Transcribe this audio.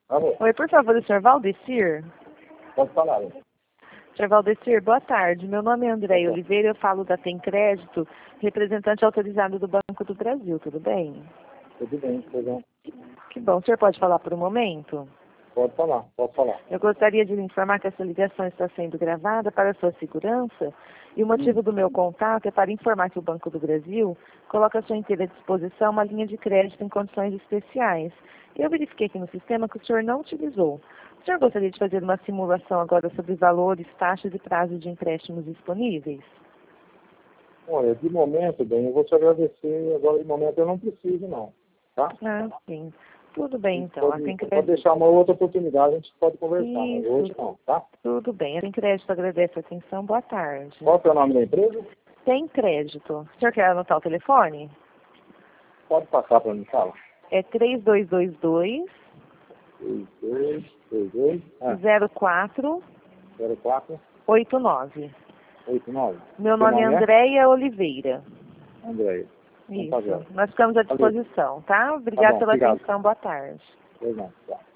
Alô, Oi, por favor, o senhor Valdecir? pode falar. Hein? Senhor Valdecir, boa tarde. Meu nome é André Boa Oliveira, eu falo da Tem Crédito, representante autorizado do Banco do Brasil, tudo bem? Tudo bem, tudo bem. Que bom, o senhor pode falar por um momento? Pode falar, pode falar. Eu gostaria de lhe informar que essa ligação está sendo gravada para sua segurança e o motivo do meu contato é para informar que o Banco do Brasil coloca à sua inteira disposição uma linha de crédito em condições especiais. Eu verifiquei aqui no sistema que o senhor não utilizou. O senhor gostaria de fazer uma simulação agora sobre valores, taxas e prazos de empréstimos disponíveis? Olha, de momento, bem, eu vou te agradecer. Agora, de momento, eu não preciso, não. Tá? Ah, sim. Tudo bem, então. A Tem Pode Crédito... deixar uma outra oportunidade, a gente pode conversar, mas Isso. hoje não, tá? Tudo bem. A Tem Crédito agradece a atenção. Boa tarde. Qual é o nome da empresa? Tem Crédito. O senhor quer anotar o telefone? Pode passar para mim, fala. É 3222 3222 0489. 0489. Meu Seu nome é nome é? Andréia Oliveira. André. Isso. Nós ficamos à disposição, tá? Obrigada pela obrigado. atenção. Boa tarde. Pois não, tá.